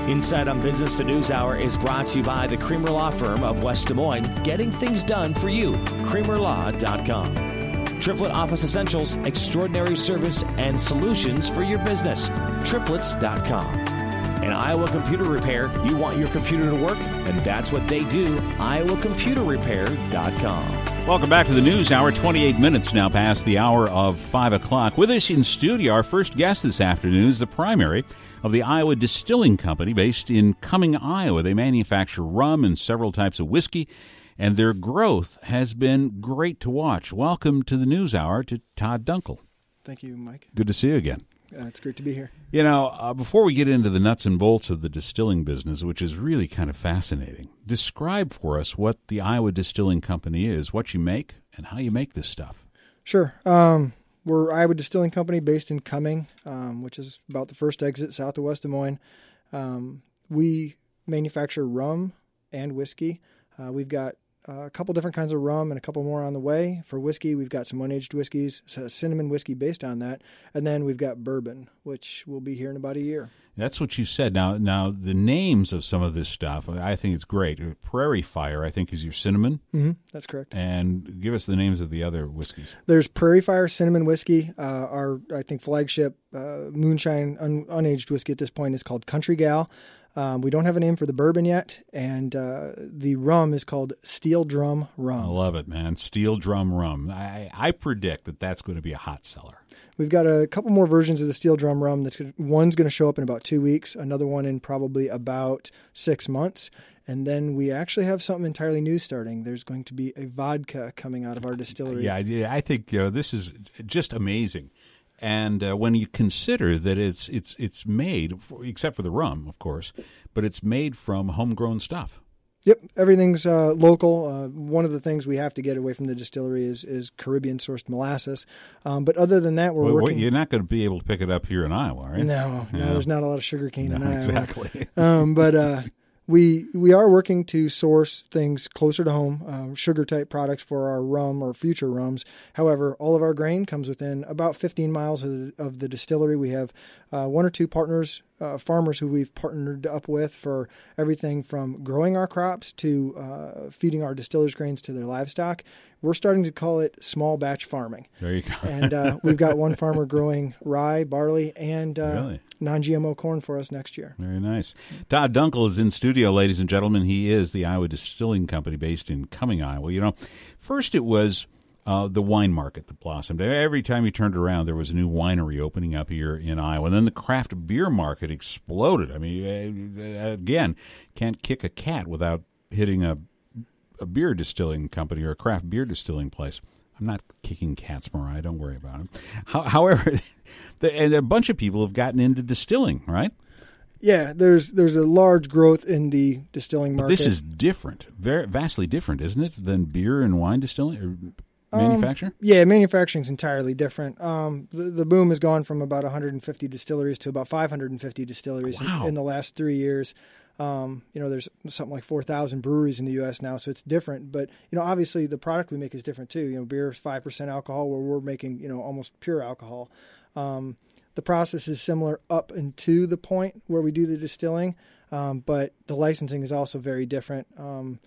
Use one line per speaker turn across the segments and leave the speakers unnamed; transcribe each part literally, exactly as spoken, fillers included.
Inside on Business, the News Hour is brought to you by the Creamer Law Firm of West Des Moines, getting things done for you. creamer law dot com. Triplet Office Essentials, extraordinary service and solutions for your business. triplets dot com. And Iowa Computer Repair, you want your computer to work, and that's what they do. iowa computer repair dot com.
Welcome back to the News Hour. twenty-eight minutes now past the hour of five o'clock. With us in studio, our first guest this afternoon is the primary of the Iowa Distilling Company based in Cumming, Iowa. They manufacture rum and several types of whiskey, and their growth has been great to watch. Welcome to the News Hour to Todd Dunkel.
Thank you, Mike.
Good to see you again.
Uh, it's great to be here.
You know, uh, before we get into the nuts and bolts of the distilling business, which is really kind of fascinating, describe for us what the Iowa Distilling Company is, what you make, and how you make this stuff.
Sure. Um, we're Iowa Distilling Company based in Cumming, um, which is about the first exit south of West Des Moines. Um, we manufacture rum and whiskey. Uh, we've got Uh, a couple different kinds of rum and a couple more on the way. For whiskey, we've got some unaged whiskeys, so cinnamon whiskey based on that, and then we've got bourbon, which will be here in about a year.
That's what you said. Now, now the names of some of this stuff, I think it's great. Prairie Fire, I think, is your cinnamon.
Mm-hmm. That's correct.
And give us the names of the other whiskeys.
There's Prairie Fire Cinnamon Whiskey. Uh, our, I think, flagship uh, moonshine un- unaged whiskey at this point is called Country Gal. Um, we don't have a name for the bourbon yet, and uh, the rum is called Steel Drum Rum.
I love it, man. Steel Drum Rum. I, I predict that that's going to be a hot seller.
We've got a couple more versions of the Steel Drum Rum. That's gonna, one's going to show up in about two weeks, another one in probably about six months, and then we actually have something entirely new starting. There's going to be a vodka coming out of our distillery.
Yeah, I think you know, this is just amazing. And uh, when you consider that it's it's it's made, for, except for the rum, of course, but it's made from homegrown stuff.
Yep, everything's uh, local. Uh, one of the things we have to get away from the distillery is is Caribbean-sourced molasses. Um, but other than that, we're
well,
working.
You're not going to be able to pick it up here in Iowa, are you?
No,
yeah.
no, there's not a lot of sugar cane
no,
in Iowa.
Exactly.
um, but uh, we we are working to source things closer to home, uh, sugar-type products for our rum or future rums. However, all of our grain comes within about fifteen miles of the, of the distillery. We have uh, one or two partners, uh, farmers who we've partnered up with for everything from growing our crops to uh, feeding our distillers' grains to their livestock. We're starting to call it small batch farming.
There you go.
And uh, we've got one farmer growing rye, barley, and uh,
really?
non-G M O corn for us next year.
Very nice. Todd Dunkel is in studio, ladies and gentlemen. He is the Iowa Distilling Company based in Cumming, Iowa. You know, first it was uh, the wine market that blossomed. Every time you turned around, there was a new winery opening up here in Iowa. And then the craft beer market exploded. I mean, uh, again, can't kick a cat without hitting a a beer distilling company or a craft beer distilling place. I'm not kicking cats, Mariah. Don't worry about it. How, however, the, and a bunch of people have gotten into distilling, right?
Yeah, there's there's a large growth in the distilling market.
But this is different, very vastly different, isn't it, than beer and wine distilling or manufacture?
Um, yeah, manufacturing is entirely different. Um, the, the boom has gone from about one hundred fifty distilleries to about five hundred fifty distilleries
wow.
in, in the last three years. Um, you know, there's something like four thousand breweries in the U S now, so it's different. But, you know, obviously the product we make is different too. You know, beer is five percent alcohol where we're making, you know, almost pure alcohol. Um, the process is similar up into the point where we do the distilling, um, but the licensing is also very different. Um,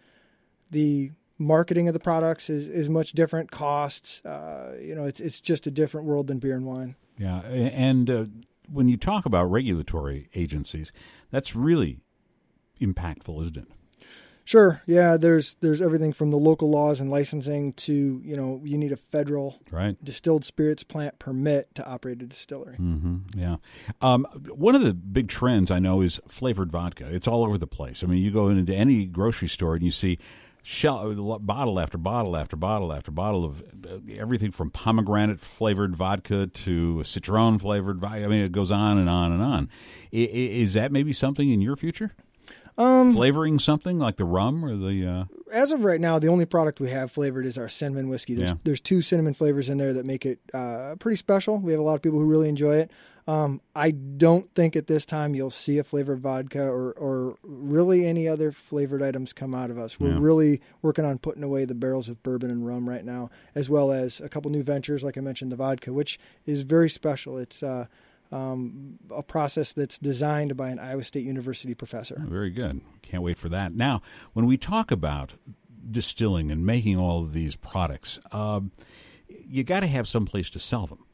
the marketing of the products is, is much different. Costs, uh, you know, it's it's just a different world than beer and wine.
Yeah, and uh, when you talk about regulatory agencies, that's really impactful, isn't it?
Sure. Yeah, there's there's everything from the local laws and licensing to, you know, you need a federal
right.
distilled spirits plant permit to operate a distillery.
Mm-hmm. Yeah. Um, one of the big trends I know is flavored vodka. It's all over the place. I mean, you go into any grocery store and you see shell, bottle after bottle after bottle after bottle of everything from pomegranate flavored vodka to citron flavored vodka. I mean, it goes on and on and on. Is that maybe something in your future?
Um,
Flavoring something like the rum or the... Uh...
As of right now, the only product we have flavored is our cinnamon whiskey. There's,
yeah.
there's two cinnamon flavors in there that make it uh, pretty special. We have a lot of people who really enjoy it. Um, I don't think at this time you'll see a flavored vodka or, or really any other flavored items come out of us. We're
yeah.
really working on putting away the barrels of bourbon and rum right now, as well as a couple new ventures, like I mentioned, the vodka, which is very special. It's... Uh, um, a process that's designed by an Iowa State University professor.
Oh, very good. Can't wait for that. Now, when we talk about distilling and making all of these products, uh, you got to have some place to sell them.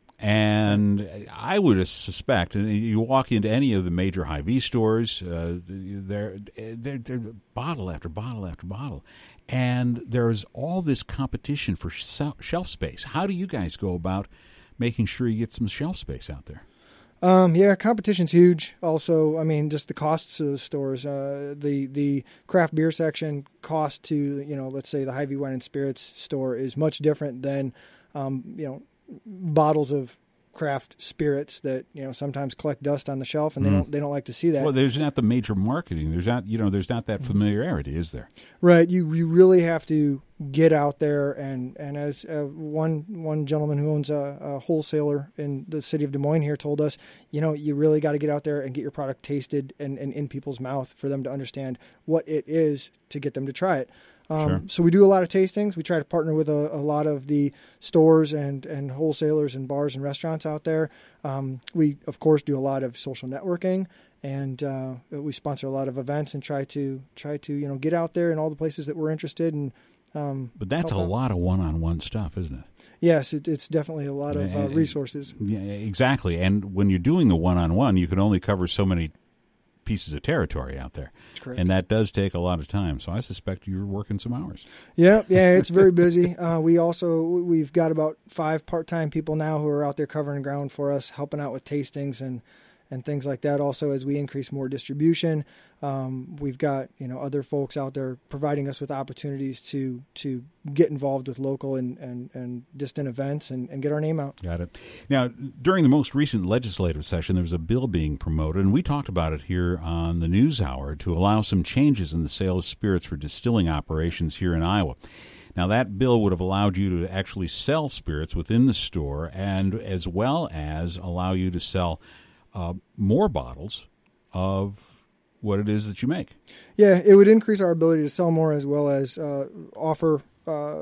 And I would suspect, and you walk into any of the major Hy-Vee stores, uh, they're, they're, they're bottle after bottle after bottle. And there's all this competition for shelf space. How do you guys go about making sure you get some shelf space out there?
Um, yeah, competition's huge. Also, I mean, just the costs of the stores. Uh, the the craft beer section cost to, you know, let's say the Hy-Vee Wine and Spirits store is much different than, um, you know, bottles of craft spirits that, you know, sometimes collect dust on the shelf, and they mm. don't they don't like to see that.
Well, there's not the major marketing. There's not, you know, there's not that familiarity, is there?
Right. You you really have to get out there, and and as uh, one one gentleman who owns a, a wholesaler in the city of Des Moines here told us, you know, you really got to get out there and get your product tasted and, and in people's mouth for them to understand what it is to get them to try it. Um, sure. So we do a lot of tastings. We try to partner with a, a lot of the stores and, and wholesalers and bars and restaurants out there. Um, we, of course, do a lot of social networking, and uh, we sponsor a lot of events and try to try to you know get out there in all the places that we're interested in. Um,
but that's a out. lot of one-on-one stuff, isn't it?
Yes, it, it's definitely a lot of uh, resources.
Yeah, exactly. And when you're doing the one-on-one, you can only cover so many pieces of territory out there.
Correct.
And that does take a lot of time. So I suspect you're working some hours.
Yeah, yeah, it's very busy. Uh, we also, we've got about five part-time people now who are out there covering ground for us, helping out with tastings and, and things like that. Also, as we increase more distribution, um, we've got, you know, other folks out there providing us with opportunities to to get involved with local and, and, and distant events and, and get our name out.
Got it. Now, during the most recent legislative session, there was a bill being promoted, and we talked about it here on the News Hour, to allow some changes in the sale of spirits for distilling operations here in Iowa. Now, that bill would have allowed you to actually sell spirits within the store, and as well as allow you to sell uh, more bottles of what it is that you make.
Yeah, it would increase our ability to sell more, as well as uh, offer uh,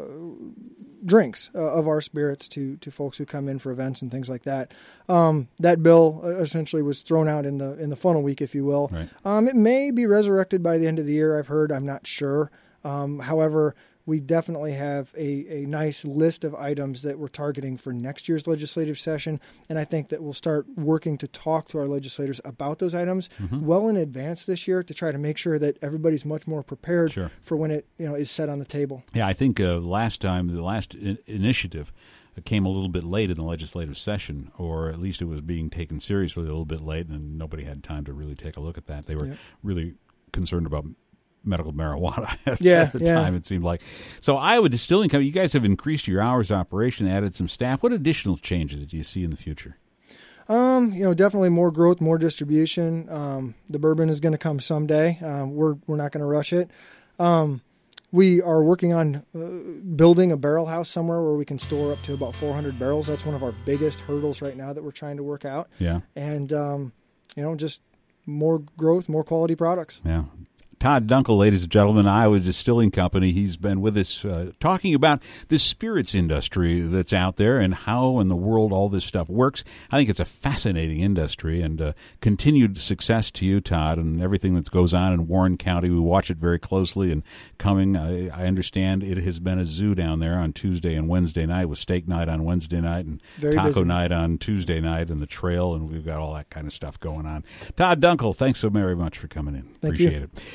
drinks uh, of our spirits to, to folks who come in for events and things like that. Um, that bill essentially was thrown out in the in the funnel week, if you will.
Right.
Um, it may be resurrected by the end of the year, I've heard. I'm not sure. Um, however, we definitely have a, a nice list of items that we're targeting for next year's legislative session, and I think that we'll start working to talk to our legislators about those items mm-hmm. well in advance this year to try to make sure that everybody's much more prepared
sure.
for when it you know is set on the table.
Yeah, I think uh, last time, the last I- initiative came a little bit late in the legislative session, or at least it was being taken seriously a little bit late, and nobody had time to really take a look at that. They were yep. really concerned about medical marijuana at
yeah,
the
yeah.
time, it seemed like. So Iowa Distilling Company, you guys have increased your hours of operation, added some staff. What additional changes do you see in the future?
Um, you know, definitely more growth, more distribution. Um, the bourbon is going to come someday. Um, we're we're not going to rush it. Um, we are working on uh, building a barrel house somewhere where we can store up to about four hundred barrels. That's one of our biggest hurdles right now that we're trying to work out.
Yeah.
And, um, you know, just more growth, more quality products.
Yeah. Todd Dunkel, ladies and gentlemen, Iowa Distilling Company. He's been with us uh, talking about the spirits industry that's out there and how in the world all this stuff works. I think it's a fascinating industry, and uh, continued success to you, Todd, and everything that goes on in Warren County. We watch it very closely, and coming, I, I understand it has been a zoo down there on Tuesday and Wednesday night, with steak night on Wednesday night and
very
taco
busy.
night on Tuesday night, and the trail, and we've got all that kind of stuff going on. Todd Dunkel, thanks so very much for coming in.
Thank
Appreciate
you.
it.